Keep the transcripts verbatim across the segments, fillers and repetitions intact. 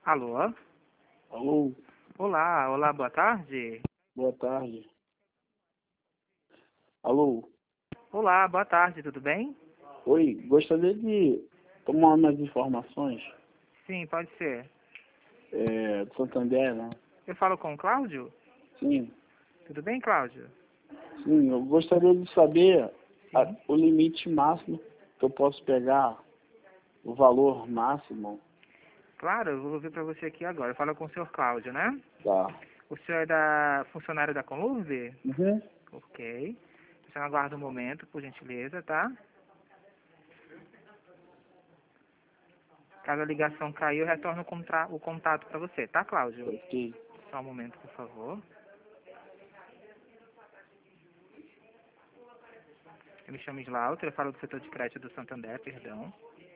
Alô? Alô, Olá, olá, boa tarde. boa tarde. Alô, Olá, boa tarde, tudo bem? oi, gostaria de tomar umas informações Sim, pode ser. é, do Santander, né? Eu falo com o Cláudio? Sim, Tudo bem, Cláudio? sim, eu gostaria de saber a- Sim. o limite máximo que eu posso pegar, o valor máximo. Claro, eu vou ver para você aqui agora. Eu falo com o senhor Cláudio, né? Tá. O senhor é da funcionário da Conlurb? Uhum. Ok. Você aguarda um momento, por gentileza, tá? Caso a ligação cair, eu retorno o, contra... o contato para você, tá, Cláudio? Ok. Só um momento, por favor. Eu me chamo Slaughter, eu falo do setor de crédito do Santander, perdão.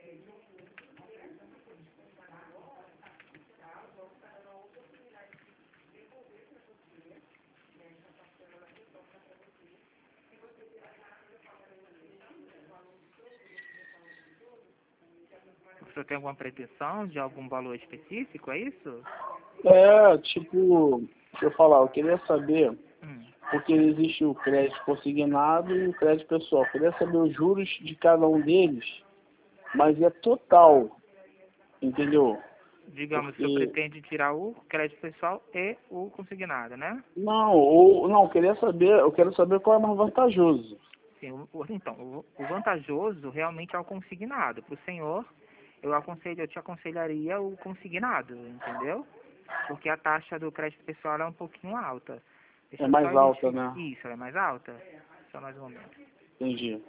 O senhor tem alguma pretensão de algum valor específico, é isso? É, tipo, deixa eu falar, eu queria saber, Hum. porque existe o crédito consignado e o crédito pessoal. Eu queria saber os juros de cada um deles, mas é total, entendeu? Digamos, o senhor Porque pretende tirar o crédito pessoal e o consignado, né? não, ou não, eu queria saber, eu quero saber qual é mais vantajoso. Sim, o, o- então, o, o vantajoso realmente é o consignado. Para o senhor, eu aconselho, eu te aconselharia o consignado, entendeu? Porque a taxa do crédito pessoal ela é um pouquinho alta. Deixa É eu só mais alta, identificar. né? Isso, ela é mais alta? Só mais um momento. Entendi.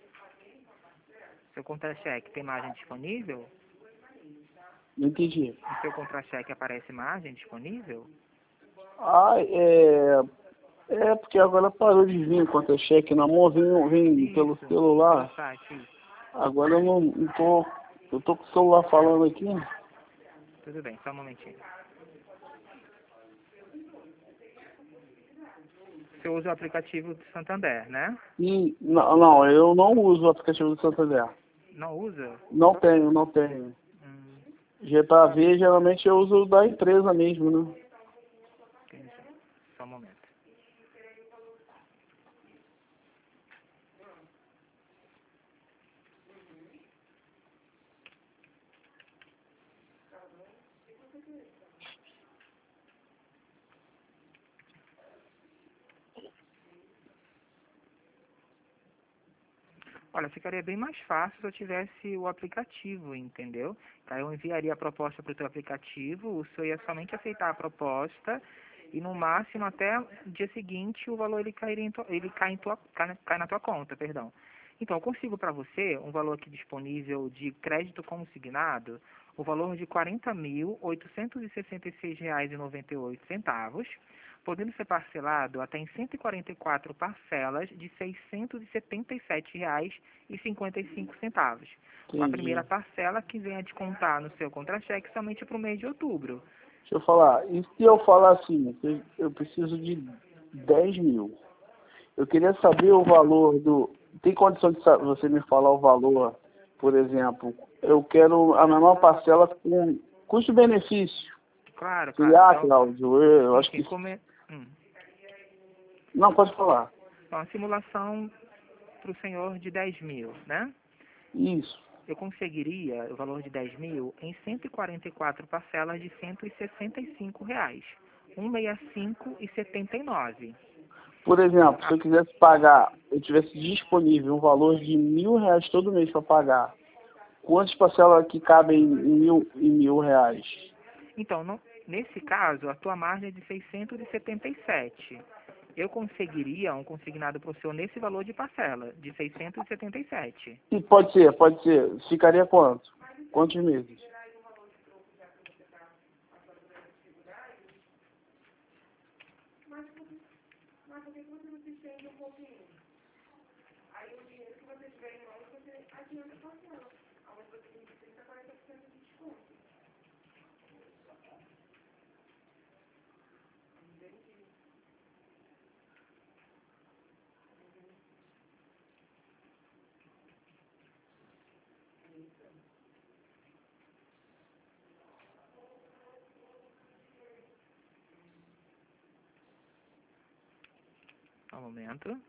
Seu contra-cheque tem margem disponível? Não entendi. No seu contra-cheque aparece margem disponível? Ah, é, é porque agora parou de vir contra cheque na mão, vem, vem pelo Isso, pelo celular. site, isso. Agora eu não, não tô, eu tô com o celular falando aqui. Tudo bem, só um momentinho. Você usa o aplicativo do Santander, né? E, não, não, eu não uso o aplicativo do Santander. Não usa? Não tenho, não tenho. Hum, G para ver, geralmente eu uso o da empresa mesmo, né? entendi. Só um momento. Olha, ficaria bem mais fácil se eu tivesse o aplicativo, entendeu? Aí eu enviaria a proposta para o teu aplicativo, o senhor ia somente aceitar a proposta e no máximo até o dia seguinte o valor ele cairia em tua, ele cai, em tua, cai, na- cai na tua conta, perdão. Então, eu consigo para você um valor aqui disponível de crédito consignado, o valor de quarenta mil oitocentos e sessenta e seis reais e noventa e oito centavos, podendo ser parcelado até em cento e quarenta e quatro parcelas de seiscentos e setenta e sete reais e cinquenta e cinco centavos. Com a Entendi. primeira parcela que vem a descontar no seu contra-cheque somente para o mês de outubro. Deixa eu falar, e se eu falar assim, que eu preciso de dez mil? Eu queria saber o valor do. Tem condição de sa- você me falar o valor, por exemplo? Eu quero a menor parcela com custo-benefício. Claro, claro. Seria, ah, Então, Cláudio, eu, eu sim, acho sim, que. come... hum. Não, pode falar. Então, a simulação para o senhor de dez mil, né? Isso. Eu conseguiria o valor de dez mil em cento e quarenta e quatro parcelas de cento e sessenta e cinco reais, cento e sessenta e cinco reais e setenta e nove. Por exemplo, se Ah, eu quisesse pagar, eu tivesse disponível um valor de mil reais todo mês para pagar, quantas parcelas que cabem em mil, em mil reais? então, no- nesse caso, a tua margem é de seiscentos e setenta e sete. Eu conseguiria um consignado para o senhor nesse valor de parcela, de seiscentos e setenta e sete. E pode ser, pode ser. Ficaria quanto? Quantos meses? Só um momento.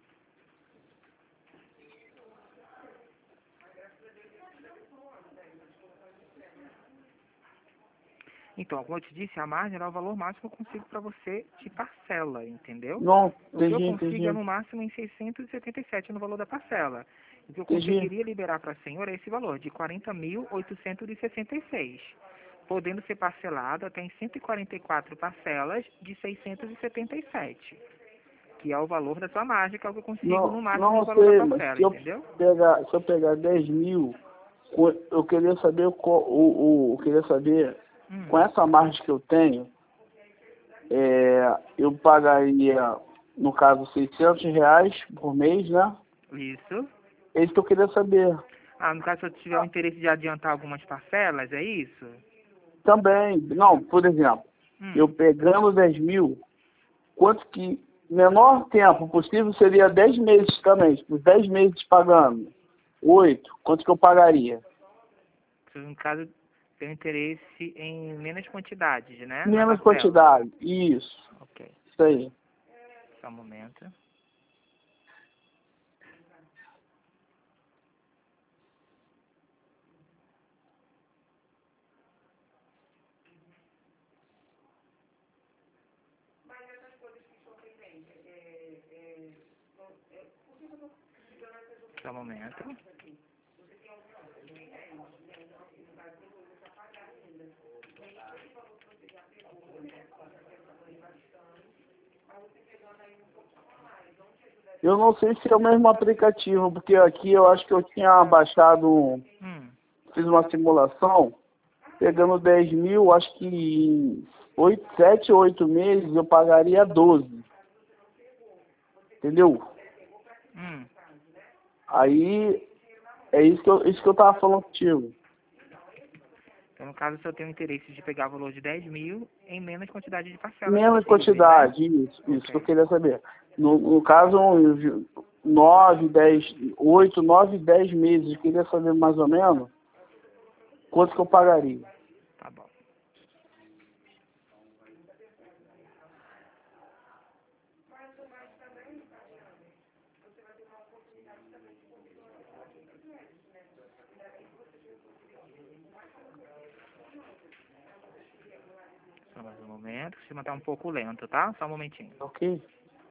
Então, como eu te disse, a margem era o valor máximo que eu consigo para você de parcela, entendeu? Não, O que eu entendi, consigo entendi. é no máximo em seiscentos e setenta e sete no valor da parcela. O que eu Entendi. conseguiria liberar para a senhora é esse valor, de quarenta mil oitocentos e sessenta e seis, podendo ser parcelado até em cento e quarenta e quatro parcelas de seiscentos e setenta e sete, que é o valor da sua margem, que é o que eu consigo no Não, máximo no não valor da sei, mas parcela, se eu entendeu? pegar, se eu pegar dez mil, co- eu queria saber o, co- o, o eu queria saber, Hum, com essa margem que eu tenho, é, eu pagaria, no caso, seiscentos reais por mês, né? isso. É isso que eu queria saber. Ah, no caso, se eu tiver o interesse de adiantar algumas parcelas, é isso? Também, não, por exemplo, eu Hum. pegando dez mil, quanto que, menor tempo possível seria dez meses também, os dez meses pagando, oito, quanto que eu pagaria? Se no caso tem interesse em menos quantidades, né? Na Menos parcela. quantidade, isso, Ok. isso aí. Só um momento. Só um momento. Eu não sei se é o mesmo aplicativo, porque aqui eu acho que eu tinha baixado, um- Hum. fiz uma simulação, pegando dez mil, acho que em oito, sete, oito meses eu pagaria doze, entendeu? Hum. Aí, é isso que eu, isso que eu tava falando contigo. Então, no caso, se eu tenho interesse de pegar o valor de dez mil em menos quantidade de parcelas Menos possíveis, né? quantidade, isso, isso que eu Ok. queria saber. No, no caso, uns nove, dez, oito, nove, dez meses, eu queria saber mais ou menos quanto que eu pagaria. Tá bom. Só mais um momento. O sistema tá um pouco lento, tá? Só um momentinho. Ok?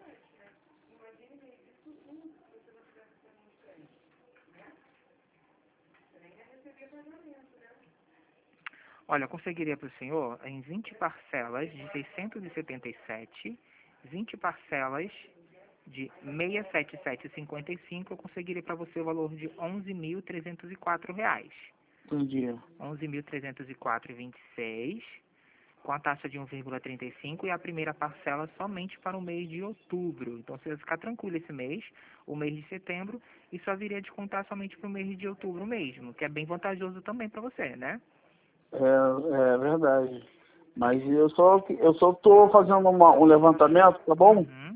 Olha, eu conseguiria para o senhor em vinte parcelas de seiscentos e setenta e sete, vinte parcelas de seiscentos e setenta e sete vírgula cinquenta e cinco, eu conseguiria para você o valor de onze mil trezentos e quatro reais. Entendi. onze mil trezentos e quatro vírgula vinte e seis, com a taxa de um vírgula trinta e cinco e a primeira parcela somente para o mês de outubro. Então você vai ficar tranquilo esse mês, o mês de setembro, e só viria a descontar somente para o mês de outubro mesmo, que é bem vantajoso também para você, né? É, é verdade. Mas eu só eu só tô fazendo uma, um levantamento, tá bom? Uhum.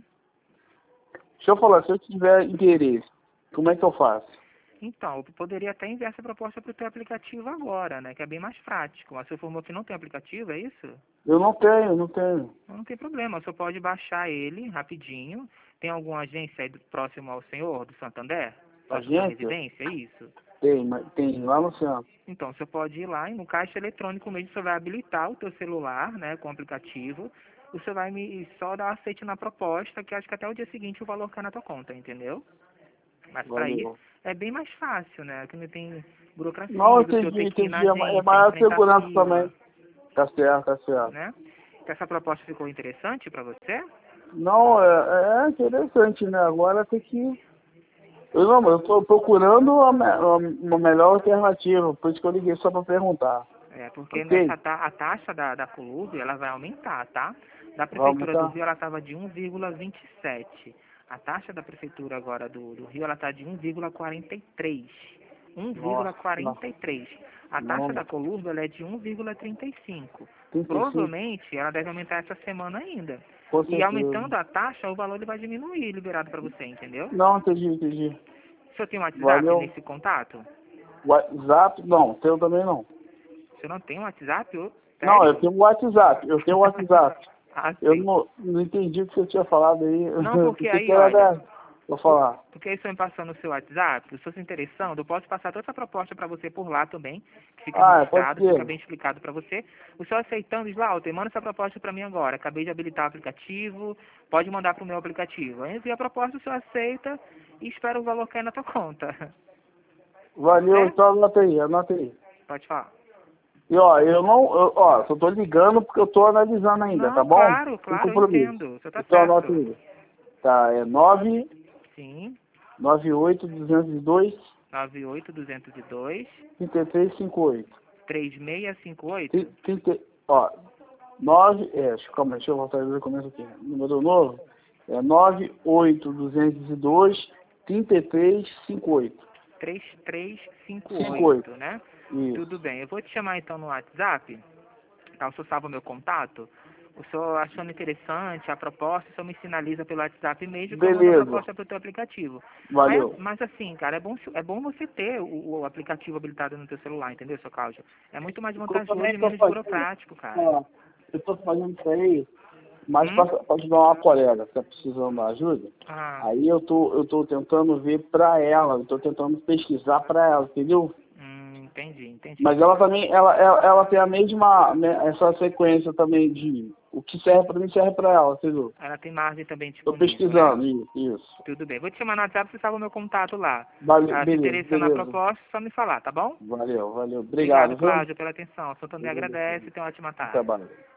Deixa eu falar, se eu tiver interesse, como é que eu faço? Então, eu poderia até enviar essa proposta para o teu aplicativo agora, né? Que é bem mais prático. Mas se informou que não tem aplicativo, é isso? Eu não tenho, não tenho. Não tem problema, você pode baixar ele rapidinho. Tem alguma agência aí do- próximo ao senhor, do Santander? Próximo da Agência? residência, é isso? Tem, mas tem lá no centro. Então, você pode ir lá e no caixa eletrônico mesmo você vai habilitar o teu celular, né, com o aplicativo. Você vai me só dar aceite na proposta, que acho que até o dia seguinte o valor cai na tua conta, entendeu? Mas para isso Valeu. é bem mais fácil, né? Que não tem Não, burocracia do senhor entendi, ter que ir na entendi. É ma- é agência, maior enfrentar segurança também. fila, Tá certo, tá certo. né? Então, essa proposta ficou interessante para você? Não, é, é interessante, né? Agora tem que. Eu não, eu tô procurando uma, me- uma melhor alternativa, por isso que eu liguei só para perguntar. É, porque Ok? nessa ta a taxa da, da Colurb, ela vai aumentar, tá? Da Vamos, Prefeitura do tá? Rio, ela estava de um vírgula vinte e sete. A taxa da Prefeitura agora do, do Rio, ela está de um vírgula quarenta e três. Nossa, não, um vírgula quarenta e três. A taxa não, da Colurb, ela é de um vírgula trinta e cinco. trinta e cinco, Provavelmente, ela deve aumentar essa semana ainda. com E certeza. aumentando a taxa, o valor ele vai diminuir, liberado para você, entendeu? Não, entendi, entendi. O senhor tem um WhatsApp Valeu. nesse contato? WhatsApp? Não, teu também não. O senhor não tem um WhatsApp? Ô, Não, eu sério? tenho WhatsApp, eu tenho WhatsApp. Ah, Eu sim. não, não entendi o que você tinha falado aí. Não, porque Pensei aí, que era olha, da- Vou falar. porque aí se eu me passando no seu WhatsApp, se for se interessando, eu posso passar toda essa proposta para você por lá também, que fica Ah, pode registrado, fica ser. bem explicado para você. O senhor aceitando, Slaughter, manda essa proposta para mim agora. Acabei de habilitar o aplicativo, pode mandar para o meu aplicativo. Aí envia a proposta, o senhor aceita e espera o valor cair na tua conta. Valeu, É? então anota aí, anota aí. Pode falar. E ó, eu não, eu, ó, só tô ligando porque eu tô analisando ainda, tá Não, bom? claro, Sem claro, eu compromisso. entendo. Você tá Então anota certo. aí. Tá, é nove Sim, nove oito dois zero dois nove oito dois zero dois, três três cinco oito. três seis cinco oito. Tri- trinta, ó, nove, é, calma, deixa eu voltar do começo aqui. Número novo é nove oito dois zero dois três três cinco oito. três três cinco cinco oito, oito. né? Isso. Tudo bem. Eu vou te chamar então no WhatsApp. Tá? O senhor salva o meu contato. O senhor achando interessante a proposta, o senhor me sinaliza pelo WhatsApp mesmo que eu mando a Beleza. proposta para o teu aplicativo. Mas, Valeu. mas assim, cara, é bom, é bom você ter o, o aplicativo habilitado no teu celular, entendeu, seu Cláudio? É muito mais Eu vantajoso também e tô menos fazendo, burocrático, cara. ó, eu tô fazendo isso aí, mas Hum? para ajudar uma colega que tá precisando da ajuda. Ah, Aí eu tô, eu tô tentando ver pra ela, eu tô tentando pesquisar pra ela, entendeu? hum, entendi, entendi. Mas ela também, ela, ela, ela tem a mesma, né, essa sequência também de o que serve pra mim serve pra ela, entendeu? Ela tem margem também Tô disponível, né? pesquisando, isso, isso. Tudo bem. Vou te chamar no WhatsApp, você salva o meu contato lá. Vale, Ah, se beleza, interessar na beleza. proposta, é só me falar, tá bom? Valeu, valeu. Obrigado, Obrigado, viu? Cláudia, pela atenção. O senhor também Beleza, agradece e tenha uma ótima bom tarde. trabalho.